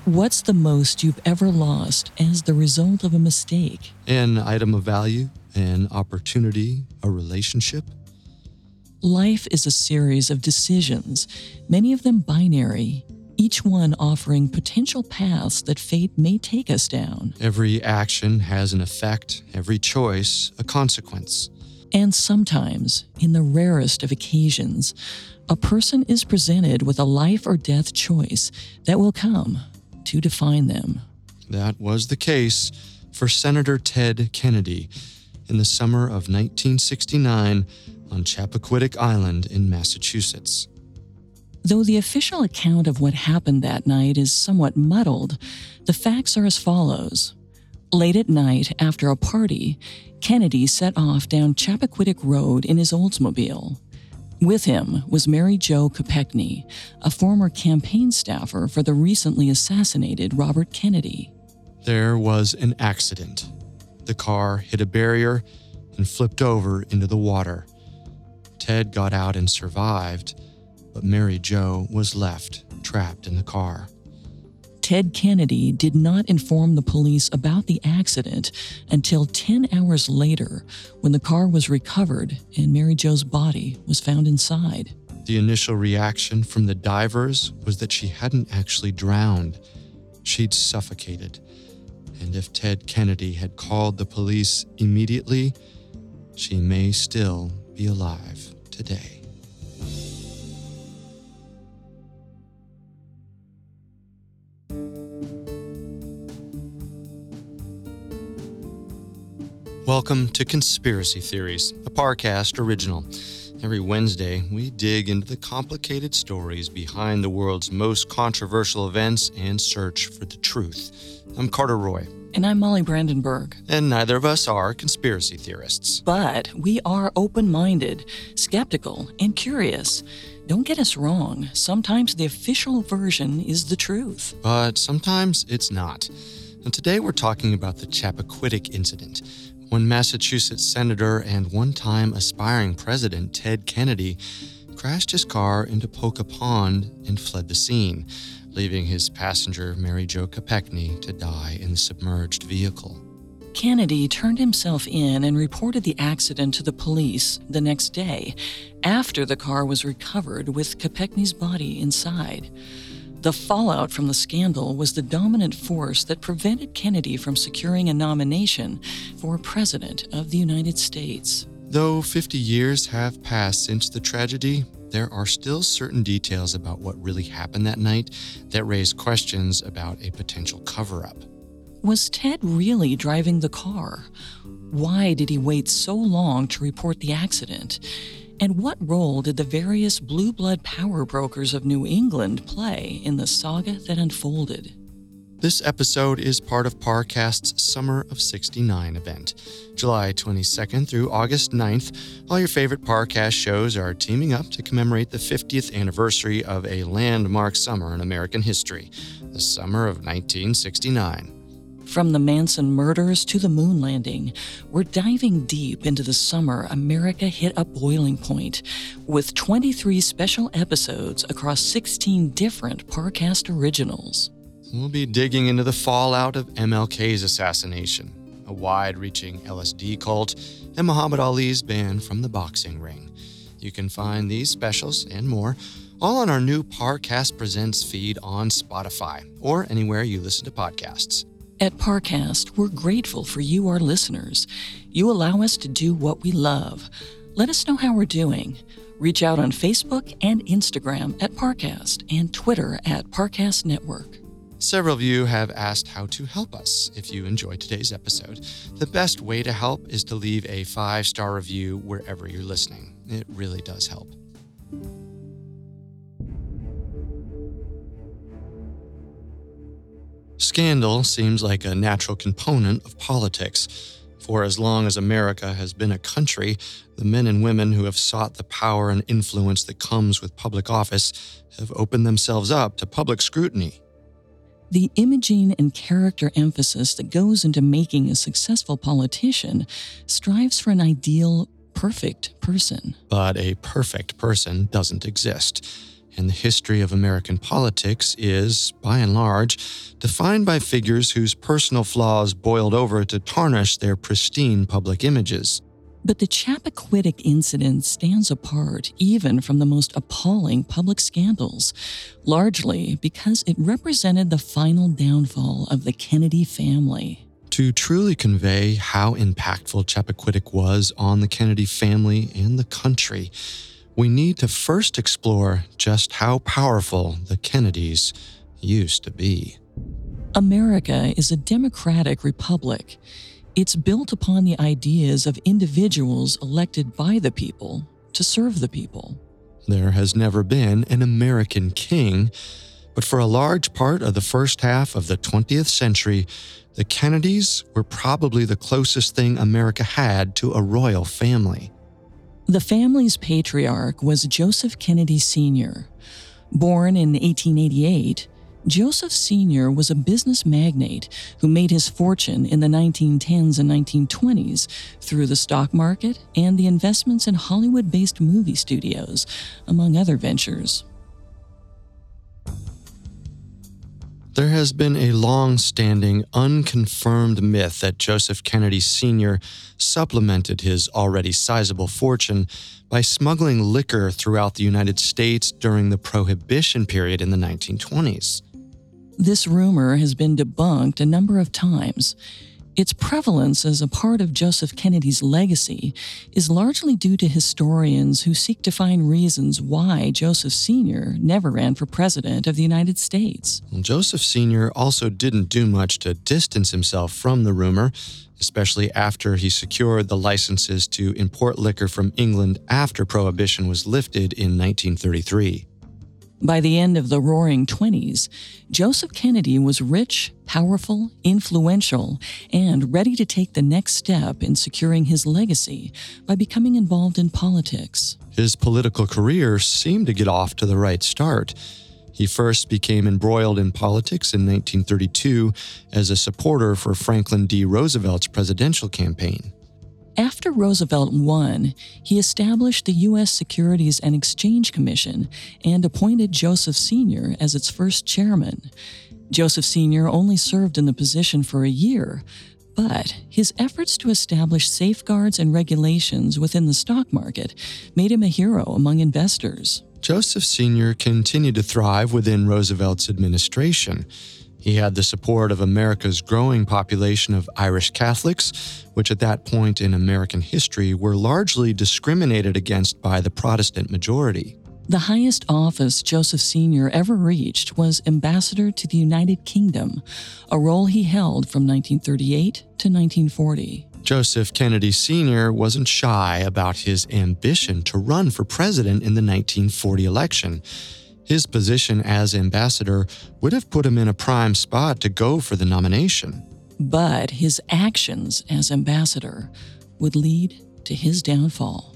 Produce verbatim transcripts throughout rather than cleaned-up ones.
What's the most you've ever lost as the result of a mistake? An item of value, an opportunity, a relationship. Life is a series of decisions, many of them binary, each one offering potential paths that fate may take us down. Every action has an effect, every choice a consequence. And sometimes, in the rarest of occasions, a person is presented with a life or death choice that will come to define them. That was the case for Senator Ted Kennedy in the summer of nineteen sixty-nine on Chappaquiddick Island in Massachusetts. Though the official account of what happened that night is somewhat muddled, the facts are as follows. Late at night, after a party, Kennedy set off down Chappaquiddick Road in his Oldsmobile. With him was Mary Jo Kopechne, a former campaign staffer for the recently assassinated Robert Kennedy. There was an accident. The car hit a barrier and flipped over into the water. Ted got out and survived, but Mary Jo was left trapped in the car. Ted Kennedy did not inform the police about the accident until ten hours later, when the car was recovered and Mary Jo's body was found inside. The initial reaction from the divers was that she hadn't actually drowned. She'd suffocated. And if Ted Kennedy had called the police immediately, she may still be alive today. Welcome to Conspiracy Theories, a Parcast original. Every Wednesday, we dig into the complicated stories behind the world's most controversial events and search for the truth. I'm Carter Roy. And I'm Molly Brandenburg. And neither of us are conspiracy theorists. But we are open-minded, skeptical, and curious. Don't get us wrong, sometimes the official version is the truth. But sometimes it's not. And today we're talking about the Chappaquiddick incident, when Massachusetts Senator and one-time aspiring President Ted Kennedy crashed his car into Poca Pond and fled the scene, leaving his passenger Mary Jo Kopechne to die in the submerged vehicle. Kennedy turned himself in and reported the accident to the police the next day, after the car was recovered with Kopechne's body inside. The fallout from the scandal was the dominant force that prevented Kennedy from securing a nomination for President of the United States. Though fifty years have passed since the tragedy, there are still certain details about what really happened that night that raise questions about a potential cover-up. Was Ted really driving the car? Why did he wait so long to report the accident? And what role did the various blue blood power brokers of New England play in the saga that unfolded? This episode is part of Parcast's Summer of sixty-nine event. July twenty-second through August ninth, all your favorite Parcast shows are teaming up to commemorate the fiftieth anniversary of a landmark summer in American history, the summer of nineteen sixty-nine. From the Manson murders to the moon landing, we're diving deep into the summer America hit a boiling point, with twenty-three special episodes across sixteen different Parcast originals. We'll be digging into the fallout of M L K's assassination, a wide-reaching L S D cult, and Muhammad Ali's ban from the boxing ring. You can find these specials and more all on our new Parcast Presents feed on Spotify or anywhere you listen to podcasts. At Parcast, we're grateful for you, our listeners. You allow us to do what we love. Let us know how we're doing. Reach out on Facebook and Instagram at Parcast and Twitter at Parcast Network. Several of you have asked how to help us if you enjoyed today's episode. The best way to help is to leave a five-star review wherever you're listening. It really does help. Scandal seems like a natural component of politics. For as long as America has been a country, the men and women who have sought the power and influence that comes with public office have opened themselves up to public scrutiny. The imaging and character emphasis that goes into making a successful politician strives for an ideal, perfect person. But a perfect person doesn't exist. and the history of American politics is, by and large, defined by figures whose personal flaws boiled over to tarnish their pristine public images. But the Chappaquiddick incident stands apart even from the most appalling public scandals, largely because it represented the final downfall of the Kennedy family. To truly convey how impactful Chappaquiddick was on the Kennedy family and the country, we need to first explore just how powerful the Kennedys used to be. America is a democratic republic. It's built upon the ideas of individuals elected by the people to serve the people. There has never been an American king, but for a large part of the first half of the twentieth century, the Kennedys were probably the closest thing America had to a royal family. The family's patriarch was Joseph Kennedy Senior Born in eighteen eighty-eight, Joseph Senior was a business magnate who made his fortune in the nineteen tens and nineteen twenties through the stock market and the investments in Hollywood-based movie studios, among other ventures. There has been a long-standing, unconfirmed myth that Joseph Kennedy Senior supplemented his already sizable fortune by smuggling liquor throughout the United States during the Prohibition period in the nineteen twenties. This rumor has been debunked a number of times. Its prevalence as a part of Joseph Kennedy's legacy is largely due to historians who seek to find reasons why Joseph Senior never ran for president of the United States. Joseph Senior also didn't do much to distance himself from the rumor, especially after he secured the licenses to import liquor from England after Prohibition was lifted in nineteen thirty-three. By the end of the Roaring Twenties, Joseph Kennedy was rich, powerful, influential, and ready to take the next step in securing his legacy by becoming involved in politics. His political career seemed to get off to the right start. He first became embroiled in politics in nineteen thirty-two as a supporter for Franklin D. Roosevelt's presidential campaign. After Roosevelt won, he established the U S Securities and Exchange Commission and appointed Joseph Senior as its first chairman. Joseph Senior only served in the position for a year, but his efforts to establish safeguards and regulations within the stock market made him a hero among investors. Joseph Senior continued to thrive within Roosevelt's administration. He had the support of America's growing population of Irish Catholics, which at that point in American history were largely discriminated against by the Protestant majority. The highest office Joseph Senior ever reached was Ambassador to the United Kingdom, a role he held from nineteen thirty-eight to nineteen forty. Joseph Kennedy Senior wasn't shy about his ambition to run for president in the nineteen forty election. His position as ambassador would have put him in a prime spot to go for the nomination. But his actions as ambassador would lead to his downfall.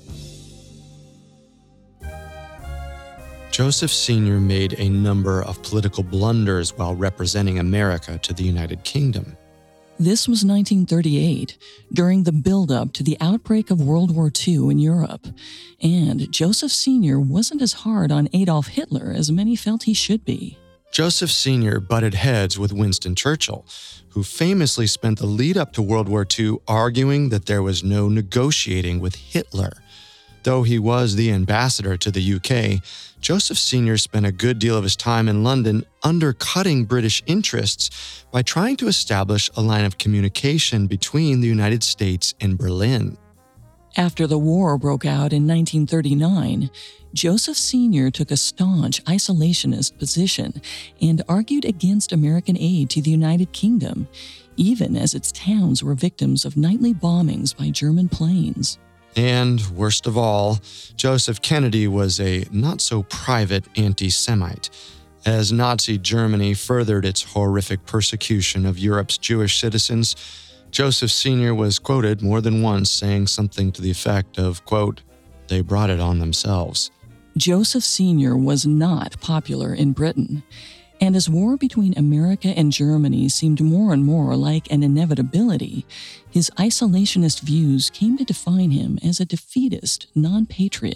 Joseph Senior made a number of political blunders while representing America to the United Kingdom. This was nineteen thirty-eight, during the build-up to the outbreak of World War Two in Europe, and Joseph Senior wasn't as hard on Adolf Hitler as many felt he should be. Joseph Senior butted heads with Winston Churchill, who famously spent the lead-up to World War Two arguing that there was no negotiating with Hitler. Though he was the ambassador to the U K, Joseph Senior spent a good deal of his time in London undercutting British interests by trying to establish a line of communication between the United States and Berlin. After the war broke out in nineteen thirty-nine, Joseph Senior took a staunch isolationist position and argued against American aid to the United Kingdom, even as its towns were victims of nightly bombings by German planes. And, worst of all, Joseph Kennedy was a not-so-private anti-Semite. As Nazi Germany furthered its horrific persecution of Europe's Jewish citizens, Joseph Senior was quoted more than once saying something to the effect of, quote, "They brought it on themselves." Joseph Senior was not popular in Britain, and as war between America and Germany seemed more and more like an inevitability, his isolationist views came to define him as a defeatist non-patriot.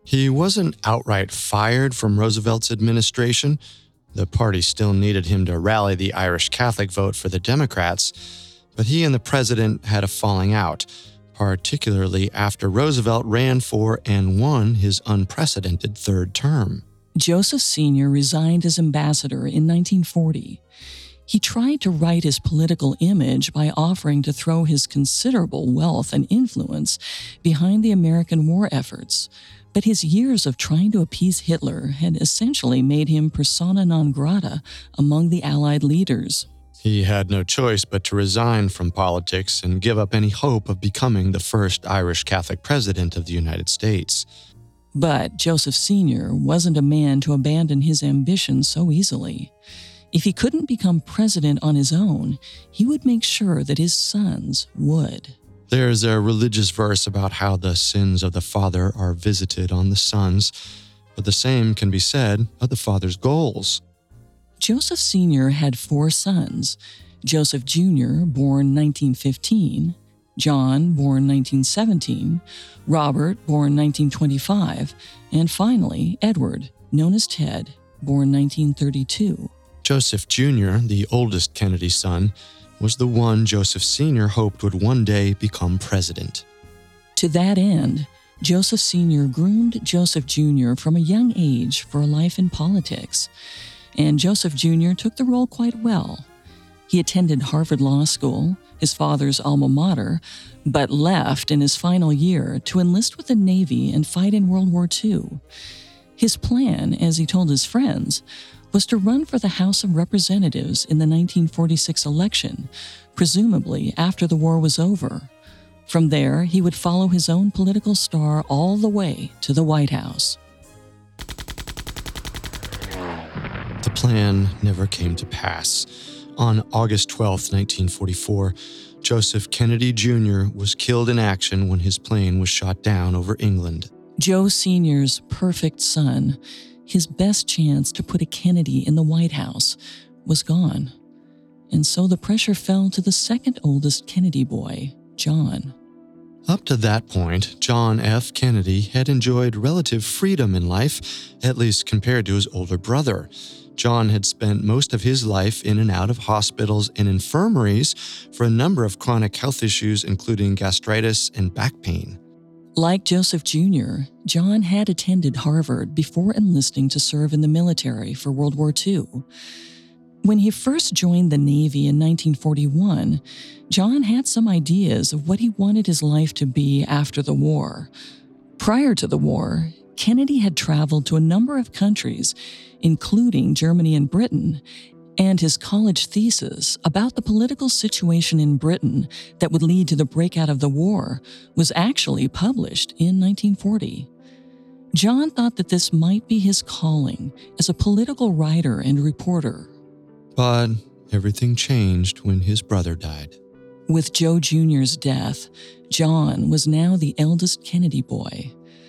He wasn't outright fired from Roosevelt's administration. The party still needed him to rally the Irish Catholic vote for the Democrats, but he and the president had a falling out, particularly after Roosevelt ran for and won his unprecedented third term. Joseph Senior resigned as ambassador in nineteen forty. He tried to right his political image by offering to throw his considerable wealth and influence behind the American war efforts, but his years of trying to appease Hitler had essentially made him persona non grata among the Allied leaders. He had no choice but to resign from politics and give up any hope of becoming the first Irish Catholic president of the United States. But Joseph Senior wasn't a man to abandon his ambition so easily. If he couldn't become president on his own, he would make sure that his sons would. There's a religious verse about how the sins of the father are visited on the sons, but the same can be said of the father's goals. Joseph Senior had four sons: Joseph Junior, born nineteen fifteen, John, born nineteen seventeen, Robert, born nineteen twenty-five, and finally, Edward, known as Ted, born nineteen thirty-two. Joseph Junior, the oldest Kennedy son, was the one Joseph Senior hoped would one day become president. To that end, Joseph Senior groomed Joseph Junior from a young age for a life in politics, and Joseph Junior took the role quite well. He attended Harvard Law School, his father's alma mater, but left in his final year to enlist with the Navy and fight in World War Two. His plan, as he told his friends, was to run for the House of Representatives in the nineteen forty-six election, presumably after the war was over. From there, he would follow his own political star all the way to the White House. The plan never came to pass. On August twelfth, nineteen forty-four, Joseph Kennedy Junior was killed in action when his plane was shot down over England. Joe Senior's perfect son, his best chance to put a Kennedy in the White House, was gone. And so the pressure fell to the second oldest Kennedy boy, John. Up to that point, John F. Kennedy had enjoyed relative freedom in life, at least compared to his older brother. John had spent most of his life in and out of hospitals and infirmaries for a number of chronic health issues, including gastritis and back pain. Like Joseph Junior, John had attended Harvard before enlisting to serve in the military for World War Two. When he first joined the Navy in nineteen forty-one, John had some ideas of what he wanted his life to be after the war. Prior to the war, Kennedy had traveled to a number of countries, including Germany and Britain, and his college thesis about the political situation in Britain that would lead to the breakout of the war was actually published in nineteen forty. John thought that this might be his calling as a political writer and reporter. But everything changed when his brother died. With Joe Junior's death, John was now the eldest Kennedy boy.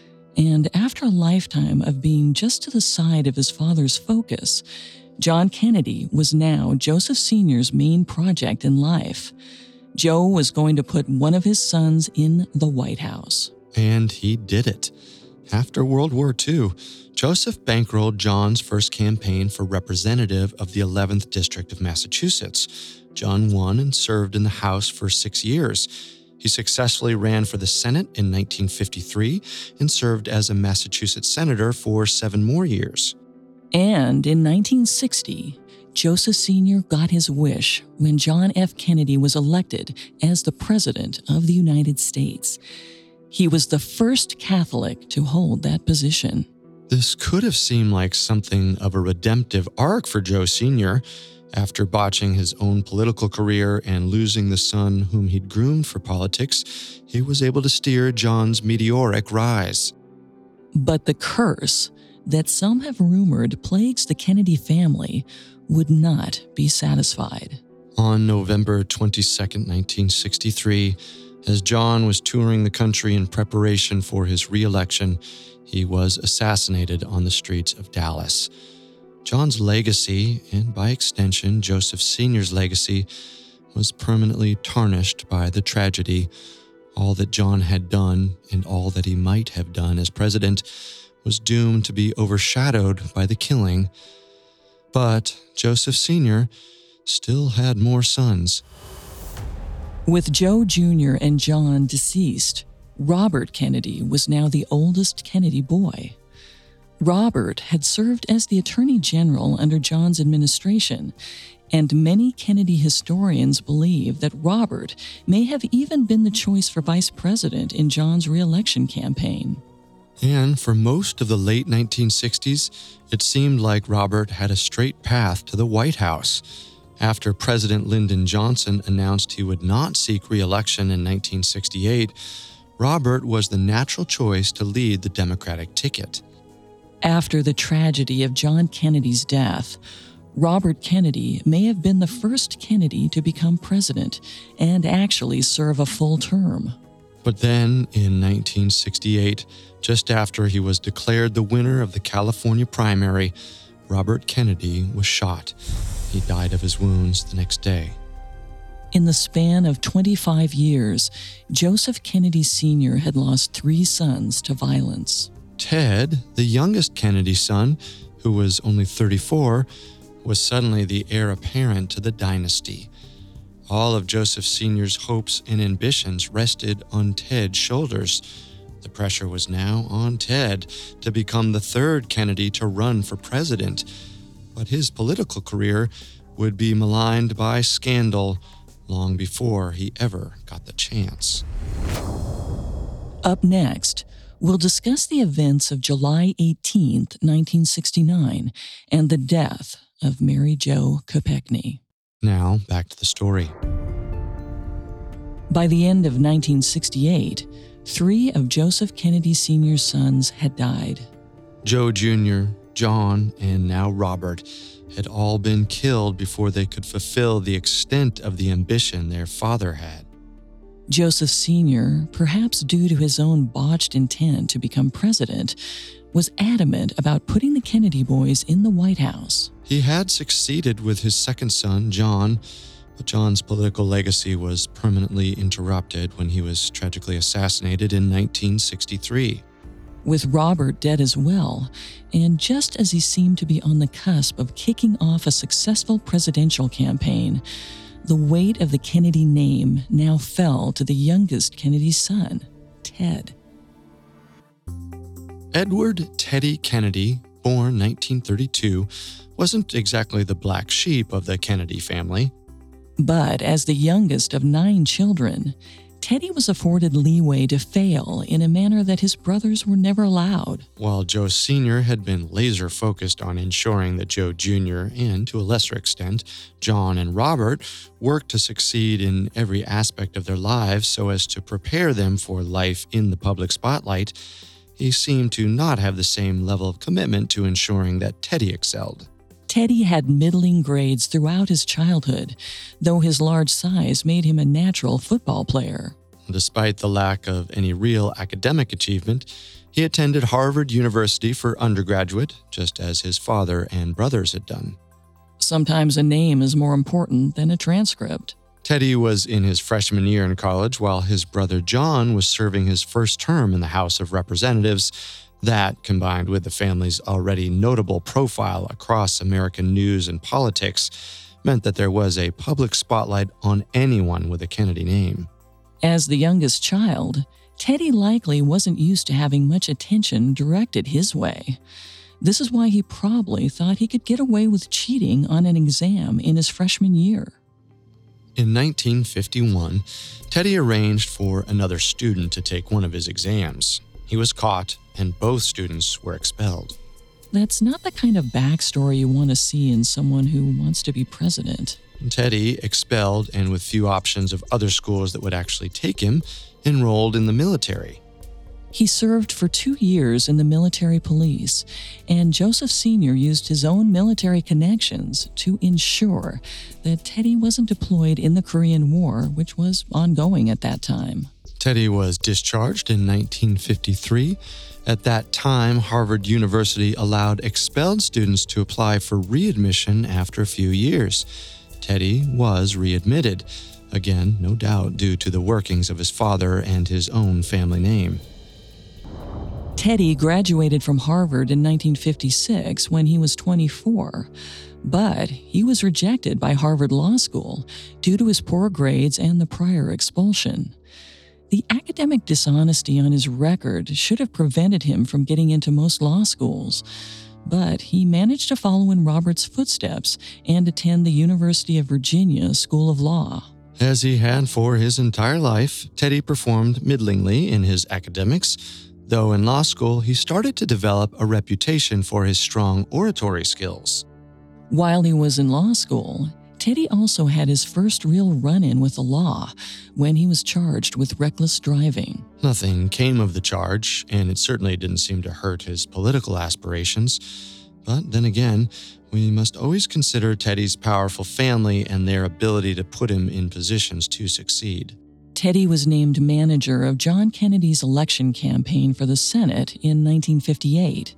And after a lifetime of being just to the side of his father's focus, John Kennedy was now Joseph Senior's main project in life. Joe was going to put one of his sons in the White House. And he did it. After World War Two, Joseph bankrolled John's first campaign for representative of the eleventh District of Massachusetts. John won and served in the House for six years. He successfully ran for the Senate in nineteen fifty-three and served as a Massachusetts senator for seven more years. And in nineteen sixty, Joseph Senior got his wish when John F. Kennedy was elected as the President of the United States. He was the first Catholic to hold that position. This could have seemed like something of a redemptive arc for Joe Senior After botching his own political career and losing the son whom he'd groomed for politics, he was able to steer John's meteoric rise. But the curse that some have rumored plagues the Kennedy family would not be satisfied. On November twenty-second, nineteen sixty-three, as John was touring the country in preparation for his re-election, he was assassinated on the streets of Dallas. John's legacy, and by extension Joseph Senior's legacy, was permanently tarnished by the tragedy. All that John had done and all that he might have done as president was doomed to be overshadowed by the killing. But Joseph Senior still had more sons. With Joe Junior and John deceased, Robert Kennedy was now the oldest Kennedy boy. Robert had served as the Attorney General under John's administration, and many Kennedy historians believe that Robert may have even been the choice for vice president in John's re-election campaign. And for most of the late nineteen sixties, it seemed like Robert had a straight path to the White House. After President Lyndon Johnson announced he would not seek re-election in nineteen sixty-eight, Robert was the natural choice to lead the Democratic ticket. After the tragedy of John Kennedy's death, Robert Kennedy may have been the first Kennedy to become president and actually serve a full term. But then, in nineteen sixty-eight, just after he was declared the winner of the California primary, Robert Kennedy was shot. He died of his wounds the next day. In the span of twenty-five years, Joseph Kennedy Senior had lost three sons to violence. Ted, the youngest Kennedy son, who was only thirty-four, was suddenly the heir apparent to the dynasty. All of Joseph Senior's hopes and ambitions rested on Ted's shoulders. The pressure was now on Ted to become the third Kennedy to run for president. But his political career would be maligned by scandal long before he ever got the chance. Up next, we'll discuss the events of July eighteenth, nineteen sixty-nine, and the death of Mary Jo Kopechne. Now, back to the story. By the end of nineteen sixty-eight, three of Joseph Kennedy Senior's sons had died. Joe Junior, John, and now Robert had all been killed before they could fulfill the extent of the ambition their father had. Joseph Senior, perhaps due to his own botched intent to become president, was adamant about putting the Kennedy boys in the White House. He had succeeded with his second son, John, but John's political legacy was permanently interrupted when he was tragically assassinated in nineteen sixty-three. With Robert dead as well, and just as he seemed to be on the cusp of kicking off a successful presidential campaign, the weight of the Kennedy name now fell to the youngest Kennedy's son, Ted. Edward Teddy Kennedy, born nineteen thirty-two, wasn't exactly the black sheep of the Kennedy family. But as the youngest of nine children, Teddy was afforded leeway to fail in a manner that his brothers were never allowed. While Joe Senior had been laser-focused on ensuring that Joe Junior and, to a lesser extent, John and Robert worked to succeed in every aspect of their lives so as to prepare them for life in the public spotlight, he seemed to not have the same level of commitment to ensuring that Teddy excelled. Teddy had middling grades throughout his childhood, though his large size made him a natural football player. Despite the lack of any real academic achievement, he attended Harvard University for undergraduate, just as his father and brothers had done. Sometimes a name is more important than a transcript. Teddy was in his freshman year in college while his brother John was serving his first term in the House of Representatives. That, combined with the family's already notable profile across American news and politics, meant that there was a public spotlight on anyone with a Kennedy name. As the youngest child, Teddy likely wasn't used to having much attention directed his way. This is why he probably thought he could get away with cheating on an exam in his freshman year. In nineteen fifty-one, Teddy arranged for another student to take one of his exams. He was caught, and both students were expelled. That's not the kind of backstory you want to see in someone who wants to be president. Teddy, expelled and with few options of other schools that would actually take him, enrolled in the military. He served for two years in the military police, and Joseph Senior used his own military connections to ensure that Teddy wasn't deployed in the Korean War, which was ongoing at that time. Teddy was discharged in nineteen fifty-three. At that time, Harvard University allowed expelled students to apply for readmission after a few years. Teddy was readmitted, again, no doubt due to the workings of his father and his own family name. Teddy graduated from Harvard in nineteen fifty-six when he was twenty-four, but he was rejected by Harvard Law School due to his poor grades and the prior expulsion. The academic dishonesty on his record should have prevented him from getting into most law schools, but he managed to follow in Robert's footsteps and attend the University of Virginia School of Law. As he had for his entire life, Teddy performed middlingly in his academics, though in law school he started to develop a reputation for his strong oratory skills. While he was in law school, Teddy also had his first real run-in with the law when he was charged with reckless driving. Nothing came of the charge, and it certainly didn't seem to hurt his political aspirations. But then again, we must always consider Teddy's powerful family and their ability to put him in positions to succeed. Teddy was named manager of John Kennedy's election campaign for the Senate in nineteen fifty-eight.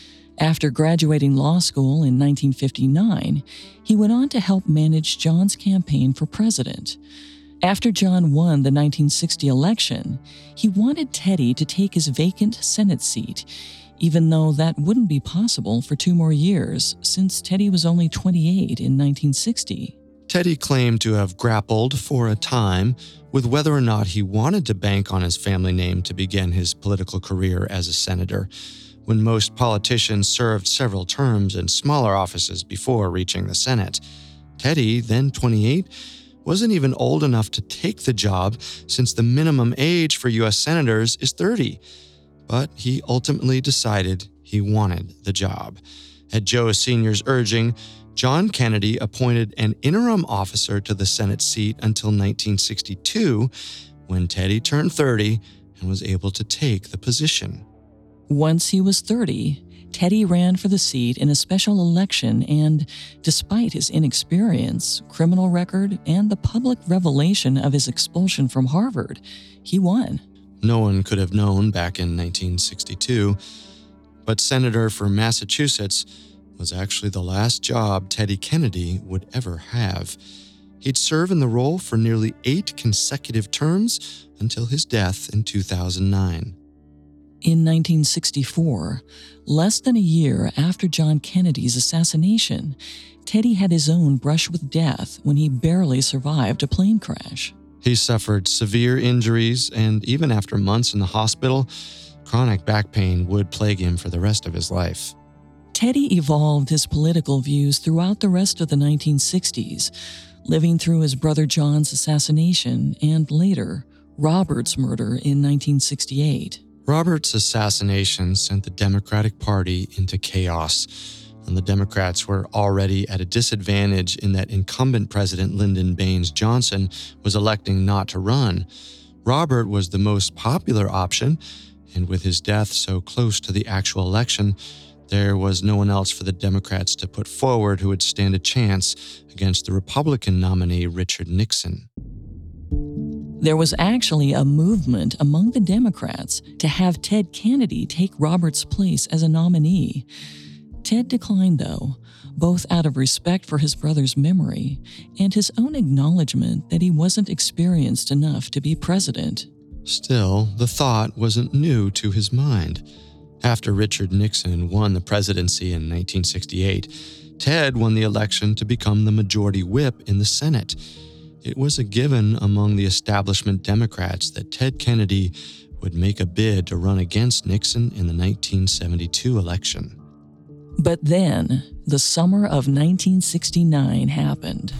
After graduating law school in nineteen fifty-nine, he went on to help manage John's campaign for president. After John won the nineteen sixty election, he wanted Teddy to take his vacant Senate seat, even though that wouldn't be possible for two more years, since Teddy was only twenty-eight in nineteen sixty. Teddy claimed to have grappled for a time with whether or not he wanted to bank on his family name to begin his political career as a senator, when most politicians served several terms in smaller offices before reaching the Senate. Teddy, then twenty-eight, wasn't even old enough to take the job since the minimum age for U S senators is thirty. But he ultimately decided he wanted the job. At Joe Senior's urging, John Kennedy appointed an interim officer to the Senate seat until nineteen sixty-two, when Teddy turned thirty and was able to take the position. Once he was thirty, Teddy ran for the seat in a special election and, despite his inexperience, criminal record, and the public revelation of his expulsion from Harvard, he won. No one could have known back in nineteen sixty-two, but senator for Massachusetts was actually the last job Teddy Kennedy would ever have. He'd serve in the role for nearly eight consecutive terms until his death in two thousand nine. In nineteen sixty-four, less than a year after John Kennedy's assassination, Teddy had his own brush with death when he barely survived a plane crash. He suffered severe injuries, and even after months in the hospital, chronic back pain would plague him for the rest of his life. Teddy evolved his political views throughout the rest of the nineteen sixties, living through his brother John's assassination and later, Robert's murder in nineteen sixty-eight. Robert's assassination sent the Democratic Party into chaos, and the Democrats were already at a disadvantage in that incumbent President Lyndon Baines Johnson was electing not to run. Robert was the most popular option, and with his death so close to the actual election, there was no one else for the Democrats to put forward who would stand a chance against the Republican nominee Richard Nixon. There was actually a movement among the Democrats to have Ted Kennedy take Robert's place as a nominee. Ted declined, though, both out of respect for his brother's memory and his own acknowledgement that he wasn't experienced enough to be president. Still, the thought wasn't new to his mind. After Richard Nixon won the presidency in nineteen sixty-eight, Ted won the election to become the majority whip in the Senate. It was a given among the establishment Democrats that Ted Kennedy would make a bid to run against Nixon in the nineteen seventy-two election. But then, the summer of nineteen sixty-nine happened.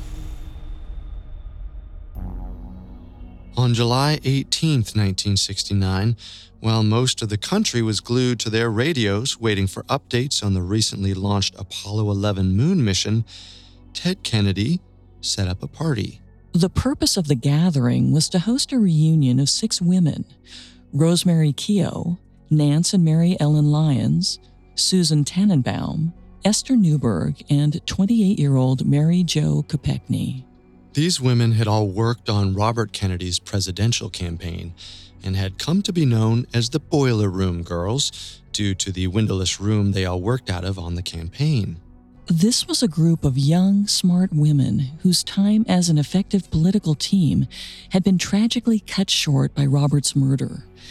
On July eighteenth, nineteen sixty-nine, while most of the country was glued to their radios waiting for updates on the recently launched Apollo eleven moon mission, Ted Kennedy set up a party. The purpose of the gathering was to host a reunion of six women: Rosemary Keogh, Nance and Mary Ellen Lyons, Susan Tannenbaum, Esther Newberg, and twenty-eight-year-old Mary Jo Kopechne. These women had all worked on Robert Kennedy's presidential campaign and had come to be known as the Boiler Room Girls due to the windowless room they all worked out of on the campaign. This was a group of young, smart women whose time as an effective political team had been tragically cut short by Robert's murder.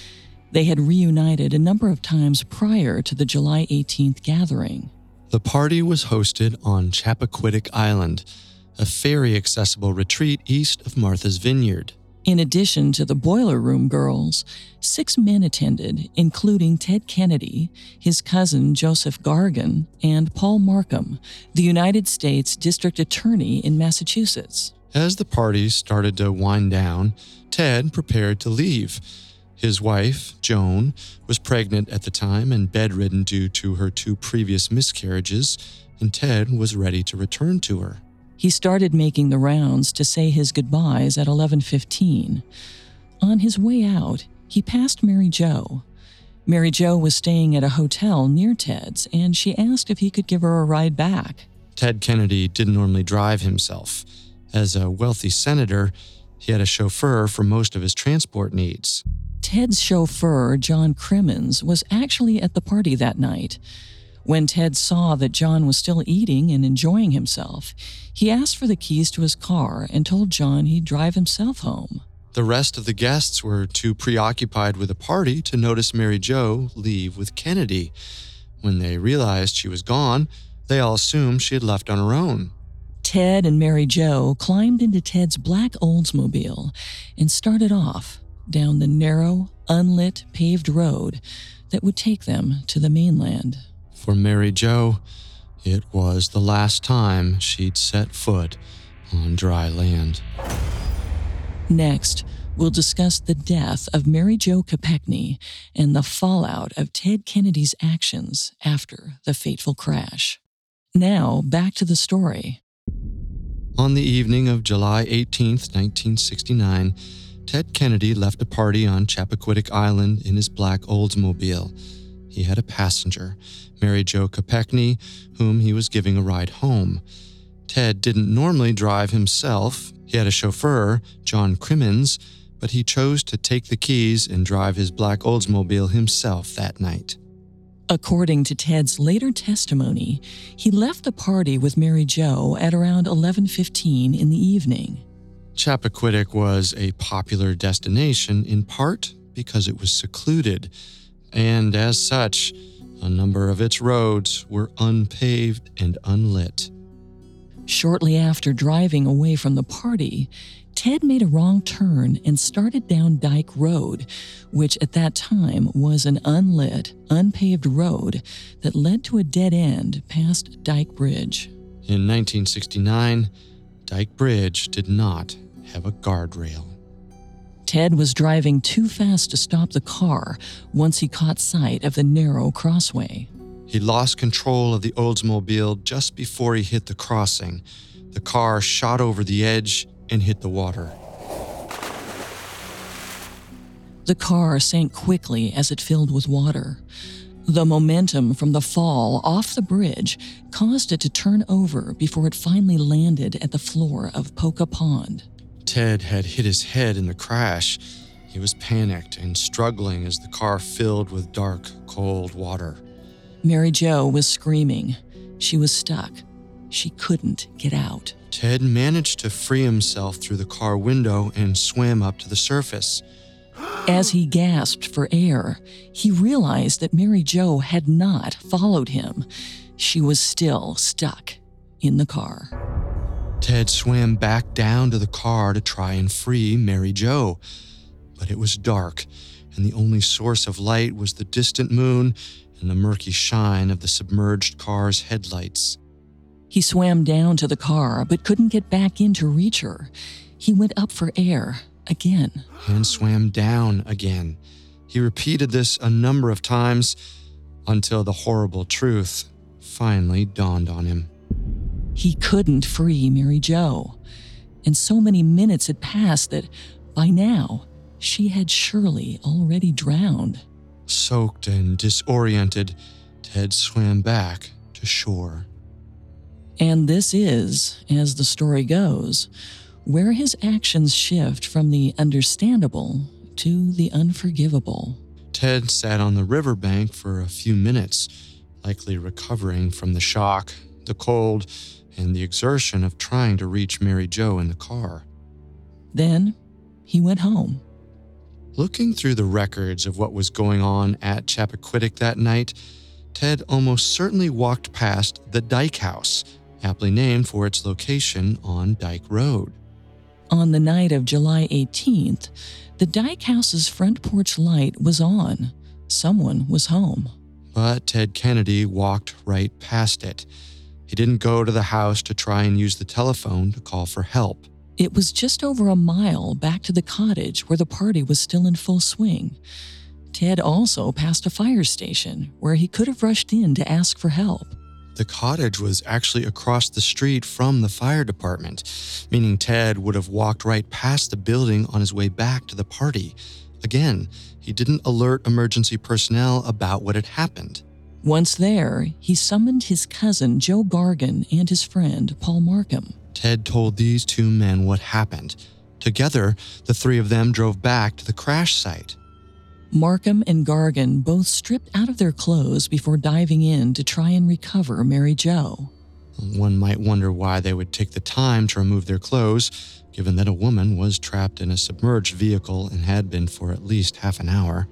They had reunited a number of times prior to the July eighteenth gathering. The party was hosted on Chappaquiddick Island, a ferry-accessible retreat east of Martha's Vineyard. In addition to the Boiler Room girls, six men attended, including Ted Kennedy, his cousin Joseph Gargan, and Paul Markham, the United States District Attorney in Massachusetts. As the party started to wind down, Ted prepared to leave. His wife, Joan, was pregnant at the time and bedridden due to her two previous miscarriages, and Ted was ready to return to her. He started making the rounds to say his goodbyes at eleven fifteen. On his way out, he passed Mary Jo. Mary Jo was staying at a hotel near Ted's, and she asked if he could give her a ride back. Ted Kennedy didn't normally drive himself. As a wealthy senator, he had a chauffeur for most of his transport needs. Ted's chauffeur, John Crimmins, was actually at the party that night. When Ted saw that John was still eating and enjoying himself, he asked for the keys to his car and told John he'd drive himself home. The rest of the guests were too preoccupied with the party to notice Mary Jo leave with Kennedy. When they realized she was gone, they all assumed she had left on her own. Ted and Mary Jo climbed into Ted's black Oldsmobile and started off down the narrow, unlit, paved road that would take them to the mainland. For Mary Jo, it was the last time she'd set foot on dry land. Next, we'll discuss the death of Mary Jo Kopechne and the fallout of Ted Kennedy's actions after the fateful crash. Now, back to the story. On the evening of July eighteenth, nineteen sixty-nine, Ted Kennedy left a party on Chappaquiddick Island in his black Oldsmobile. He had a passenger, Mary Jo Kopechne, whom he was giving a ride home. Ted didn't normally drive himself. He had a chauffeur, John Crimmins, but he chose to take the keys and drive his black Oldsmobile himself that night. According to Ted's later testimony, he left the party with Mary Jo at around eleven fifteen in the evening. Chappaquiddick was a popular destination in part because it was secluded, and as such, a number of its roads were unpaved and unlit. Shortly after driving away from the party, Ted made a wrong turn and started down Dyke Road, which at that time was an unlit, unpaved road that led to a dead end past Dyke Bridge. In nineteen sixty-nine, Dyke Bridge did not have a guardrail. Ted was driving too fast to stop the car once he caught sight of the narrow crossway. He lost control of the Oldsmobile just before he hit the crossing. The car shot over the edge and hit the water. The car sank quickly as it filled with water. The momentum from the fall off the bridge caused it to turn over before it finally landed at the floor of Poca Pond. Ted had hit his head in the crash. He was panicked and struggling as the car filled with dark, cold water. Mary Jo was screaming. She was stuck. She couldn't get out. Ted managed to free himself through the car window and swam up to the surface. As he gasped for air, he realized that Mary Jo had not followed him. She was still stuck in the car. Ted swam back down to the car to try and free Mary Jo, but it was dark, and the only source of light was the distant moon and the murky shine of the submerged car's headlights. He swam down to the car but couldn't get back in to reach her. He went up for air again. And swam down again. He repeated this a number of times until the horrible truth finally dawned on him. He couldn't free Mary Jo, and so many minutes had passed that by now she had surely already drowned. Soaked and disoriented, Ted swam back to shore. And this is, as the story goes, where his actions shift from the understandable to the unforgivable. Ted sat on the riverbank for a few minutes, likely recovering from the shock, the cold, and the exertion of trying to reach Mary Jo in the car. Then he went home. Looking through the records of what was going on at Chappaquiddick that night, Ted almost certainly walked past the Dyke House, aptly named for its location on Dyke Road. On the night of July eighteenth, the Dyke House's front porch light was on. Someone was home. But Ted Kennedy walked right past it. He didn't go to the house to try and use the telephone to call for help. It was just over a mile back to the cottage where the party was still in full swing. Ted also passed a fire station where he could have rushed in to ask for help. The cottage was actually across the street from the fire department, meaning Ted would have walked right past the building on his way back to the party. Again, he didn't alert emergency personnel about what had happened. Once there, he summoned his cousin Joe Gargan and his friend Paul Markham. Ted told these two men what happened. Together, the three of them drove back to the crash site. Markham and Gargan both stripped out of their clothes before diving in to try and recover Mary Jo. One might wonder why they would take the time to remove their clothes, given that a woman was trapped in a submerged vehicle and had been for at least half an hour.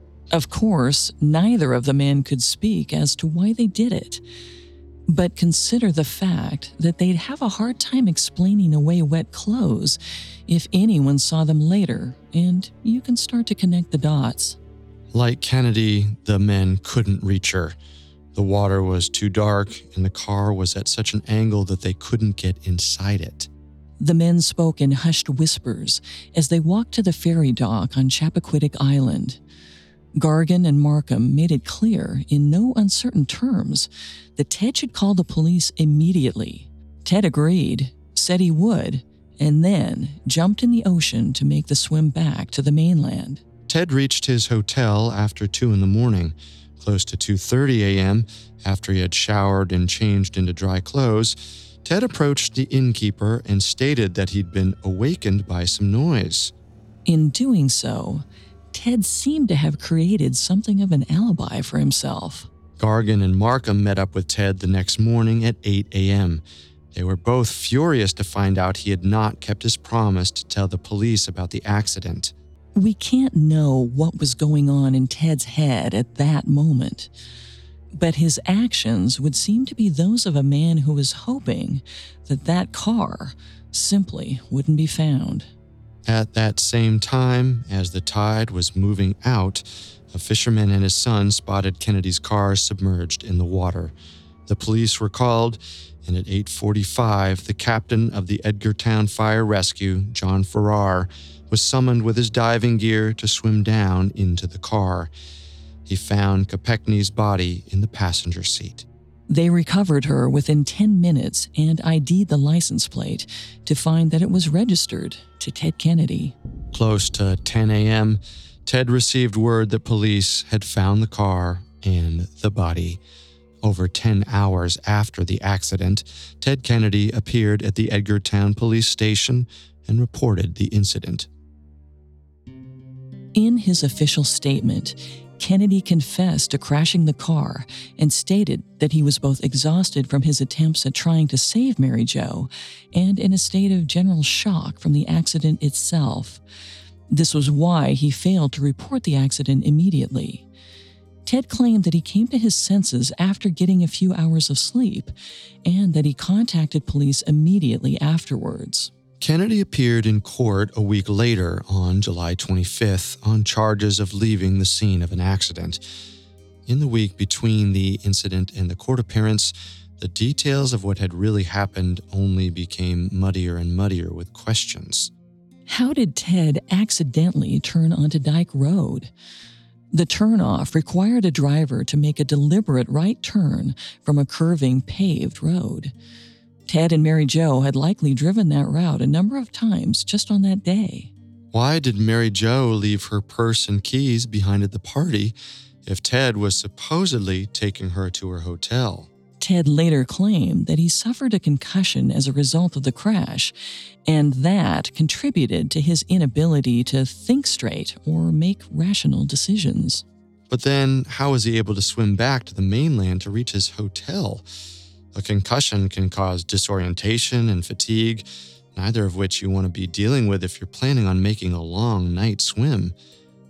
Of course, neither of the men could speak as to why they did it. But consider the fact that they'd have a hard time explaining away wet clothes if anyone saw them later, and you can start to connect the dots. Like Kennedy, the men couldn't reach her. The water was too dark, and the car was at such an angle that they couldn't get inside it. The men spoke in hushed whispers as they walked to the ferry dock on Chappaquiddick Island. Gargan and Markham made it clear in no uncertain terms that Ted should call the police immediately. Ted agreed, said he would, and then jumped in the ocean to make the swim back to the mainland. Ted reached his hotel after two in the morning. Close to two thirty a.m., after he had showered and changed into dry clothes, Ted approached the innkeeper and stated that he'd been awakened by some noise. In doing so, Ted seemed to have created something of an alibi for himself. Gargan and Markham met up with Ted the next morning at eight a.m. They were both furious to find out he had not kept his promise to tell the police about the accident. We can't know what was going on in Ted's head at that moment, but his actions would seem to be those of a man who was hoping that that car simply wouldn't be found. At that same time, as the tide was moving out, a fisherman and his son spotted Kennedy's car submerged in the water. The police were called, and at eight forty-five, the captain of the Edgartown Fire Rescue, John Farrar, was summoned with his diving gear to swim down into the car. He found Kopechne's body in the passenger seat. They recovered her within ten minutes and I D'd the license plate to find that it was registered to Ted Kennedy. Close to ten a.m., Ted received word that police had found the car and the body. Over ten hours after the accident, Ted Kennedy appeared at the Edgartown police station and reported the incident. In his official statement, Kennedy confessed to crashing the car and stated that he was both exhausted from his attempts at trying to save Mary Jo and in a state of general shock from the accident itself. This was why he failed to report the accident immediately. Ted claimed that he came to his senses after getting a few hours of sleep and that he contacted police immediately afterwards. Kennedy appeared in court a week later on July twenty-fifth on charges of leaving the scene of an accident. In the week between the incident and the court appearance, the details of what had really happened only became muddier and muddier with questions. How did Ted accidentally turn onto Dyke Road? The turnoff required a driver to make a deliberate right turn from a curving paved road. Ted and Mary Jo had likely driven that route a number of times just on that day. Why did Mary Jo leave her purse and keys behind at the party if Ted was supposedly taking her to her hotel? Ted later claimed that he suffered a concussion as a result of the crash, and that contributed to his inability to think straight or make rational decisions. But then, how was he able to swim back to the mainland to reach his hotel? A concussion can cause disorientation and fatigue, neither of which you want to be dealing with if you're planning on making a long night swim.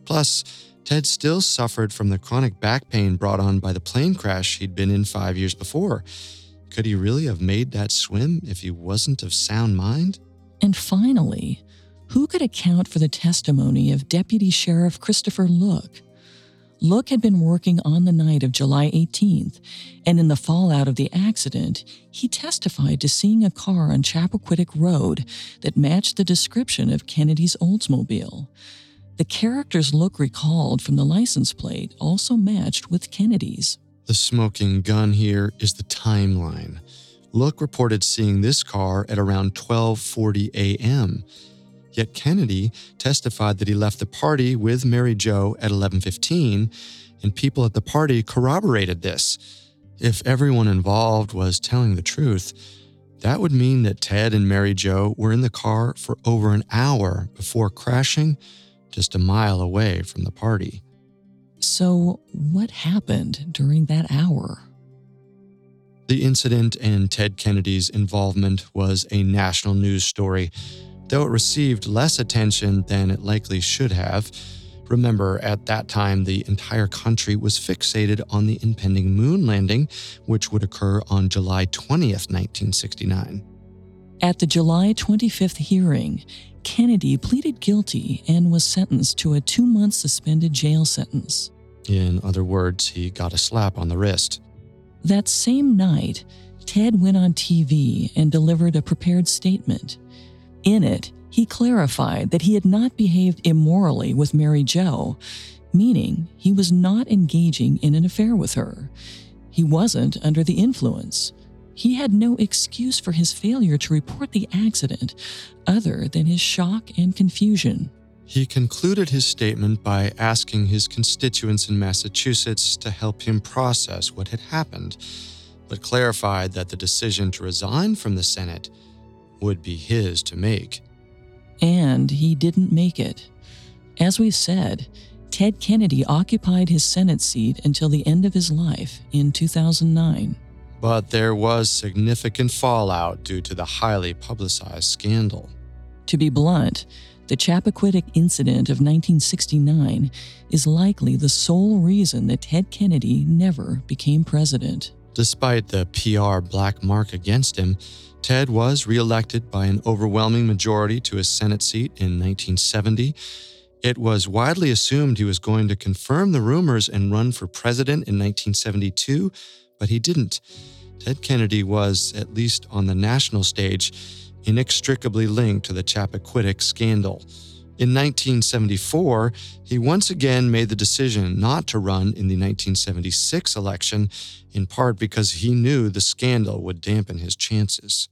Plus, Ted still suffered from the chronic back pain brought on by the plane crash he'd been in five years before. Could he really have made that swim if he wasn't of sound mind? And finally, who could account for the testimony of Deputy Sheriff Christopher Look? Look had been working on the night of July eighteenth, and in the fallout of the accident, he testified to seeing a car on Chappaquiddick Road that matched the description of Kennedy's Oldsmobile. The characters Look recalled from the license plate also matched with Kennedy's. The smoking gun here is the timeline. Look reported seeing this car at around twelve forty a.m., yet Kennedy testified that he left the party with Mary Jo at eleven fifteen, and people at the party corroborated this. If everyone involved was telling the truth, that would mean that Ted and Mary Jo were in the car for over an hour before crashing just a mile away from the party. So, what happened during that hour? The incident and Ted Kennedy's involvement was a national news story, though it received less attention than it likely should have. Remember, at that time, the entire country was fixated on the impending moon landing, which would occur on July twentieth, nineteen sixty-nine. At the July twenty-fifth hearing, Kennedy pleaded guilty and was sentenced to a two-month suspended jail sentence. In other words, he got a slap on the wrist. That same night, Ted went on T V and delivered a prepared statement. In it, he clarified that he had not behaved immorally with Mary Jo, meaning he was not engaging in an affair with her. He wasn't under the influence. He had no excuse for his failure to report the accident other than his shock and confusion. He concluded his statement by asking his constituents in Massachusetts to help him process what had happened, but clarified that the decision to resign from the Senate would be his to make. And he didn't make it. As we've said, Ted Kennedy occupied his Senate seat until the end of his life in two thousand nine. But there was significant fallout due to the highly publicized scandal. To be blunt, the Chappaquiddick incident of nineteen sixty-nine is likely the sole reason that Ted Kennedy never became president. Despite the P R black mark against him, Ted was reelected by an overwhelming majority to his Senate seat in nineteen seventy. It was widely assumed he was going to confirm the rumors and run for president in nineteen seventy-two, but he didn't. Ted Kennedy was, at least on the national stage, inextricably linked to the Chappaquiddick scandal. In nineteen seventy-four, he once again made the decision not to run in the nineteen seventy-six election, in part because he knew the scandal would dampen his chances.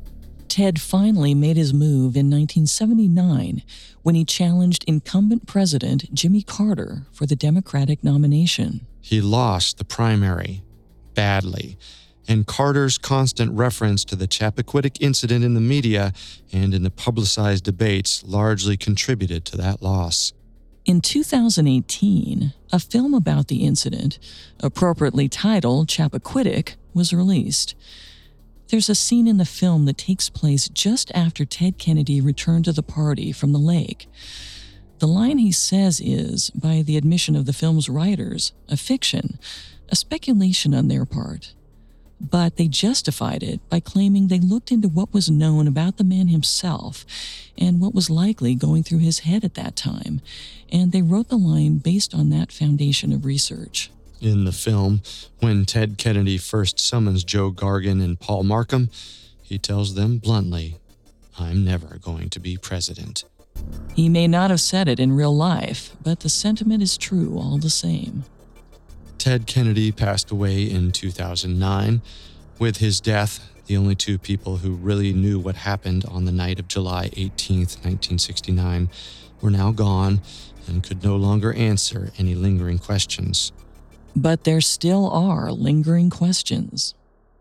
Ted finally made his move in nineteen seventy-nine when he challenged incumbent President Jimmy Carter for the Democratic nomination. He lost the primary, badly, and Carter's constant reference to the Chappaquiddick incident in the media and in the publicized debates largely contributed to that loss. In two thousand eighteen, a film about the incident, appropriately titled Chappaquiddick, was released. There's a scene in the film that takes place just after Ted Kennedy returned to the party from the lake. The line he says is, by the admission of the film's writers, a fiction, a speculation on their part. But they justified it by claiming they looked into what was known about the man himself and what was likely going through his head at that time, and they wrote the line based on that foundation of research. In the film, when Ted Kennedy first summons Joe Gargan and Paul Markham, he tells them bluntly, "I'm never going to be president." He may not have said it in real life, but the sentiment is true all the same. Ted Kennedy passed away in two thousand nine. With his death, the only two people who really knew what happened on the night of July eighteenth, nineteen sixty-nine, were now gone and could no longer answer any lingering questions. But there still are lingering questions.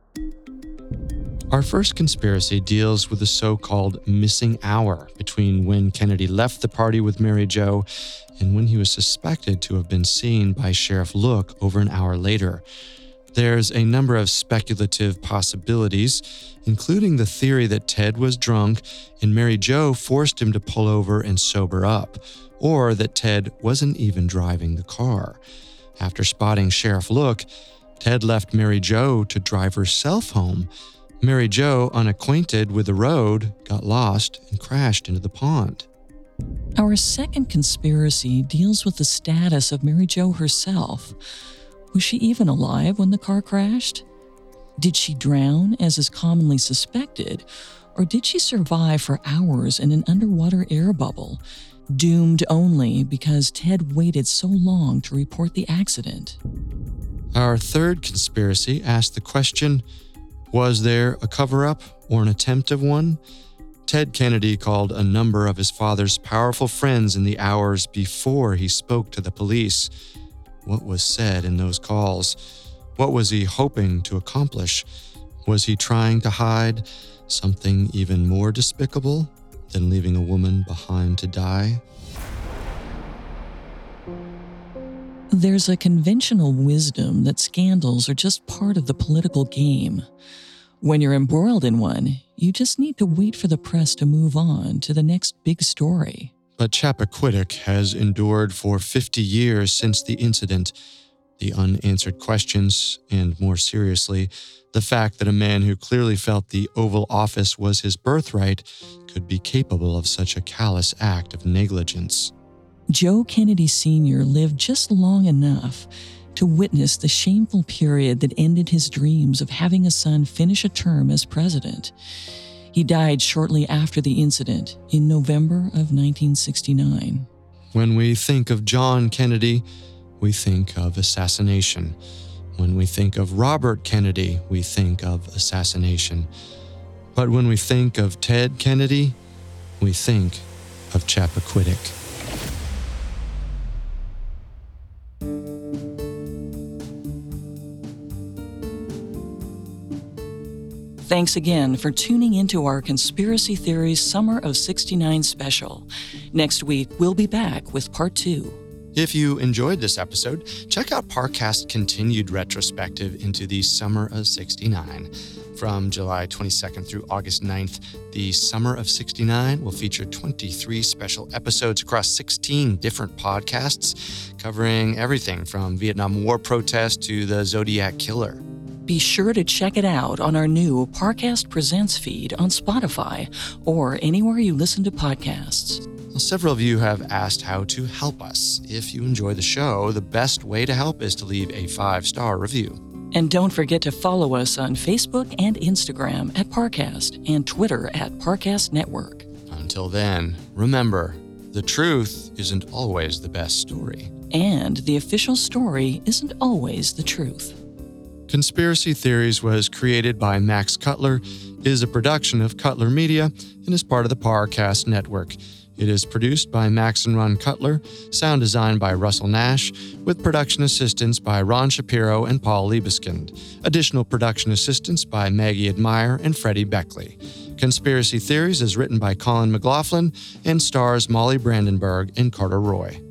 Our first conspiracy deals with the so-called missing hour between when Kennedy left the party with Mary Jo and when he was suspected to have been seen by Sheriff Look over an hour later. There's a number of speculative possibilities, including the theory that Ted was drunk and Mary Jo forced him to pull over and sober up, or that Ted wasn't even driving the car. After spotting Sheriff Look, Ted left Mary Jo to drive herself home. Mary Jo, unacquainted with the road, got lost and crashed into the pond. Our second conspiracy deals with the status of Mary Jo herself. Was she even alive when the car crashed? Did she drown, as is commonly suspected, or did she survive for hours in an underwater air bubble, doomed only because Ted waited so long to report the accident? Our third conspiracy asked the question, was there a cover-up or an attempt of one? Ted Kennedy called a number of his father's powerful friends in the hours before he spoke to the police. What was said in those calls? What was he hoping to accomplish? Was he trying to hide something even more despicable than leaving a woman behind to die? There's a conventional wisdom that scandals are just part of the political game. When you're embroiled in one, you just need to wait for the press to move on to the next big story. But Chappaquiddick has endured for fifty years since the incident. The unanswered questions, and more seriously, the fact that a man who clearly felt the Oval Office was his birthright could be capable of such a callous act of negligence. Joe Kennedy Senior lived just long enough to witness the shameful period that ended his dreams of having a son finish a term as president. He died shortly after the incident in November of nineteen sixty-nine. When we think of John Kennedy, we think of assassination. When we think of Robert Kennedy, we think of assassination. But when we think of Ted Kennedy, we think of Chappaquiddick. Thanks again for tuning into our Conspiracy Theories Summer of sixty-nine special. Next week, we'll be back with part two. If you enjoyed this episode, check out Parcast's continued retrospective into the Summer of sixty-nine. From July twenty-second through August ninth, the Summer of sixty-nine will feature twenty-three special episodes across sixteen different podcasts, covering everything from Vietnam War protests to the Zodiac Killer. Be sure to check it out on our new Parcast Presents feed on Spotify or anywhere you listen to podcasts. Well, several of you have asked how to help us. If you enjoy the show, the best way to help is to leave a five-star review. And don't forget to follow us on Facebook and Instagram at Parcast and Twitter at Parcast Network. Until then, remember, the truth isn't always the best story. And the official story isn't always the truth. Conspiracy Theories was created by Max Cutler, is a production of Cutler Media, and is part of the Parcast Network. It is produced by Max and Ron Cutler, sound designed by Russell Nash, with production assistance by Ron Shapiro and Paul Liebeskind. Additional production assistance by Maggie Admire and Freddie Beckley. Conspiracy Theories is written by Colin McLaughlin and stars Molly Brandenburg and Carter Roy.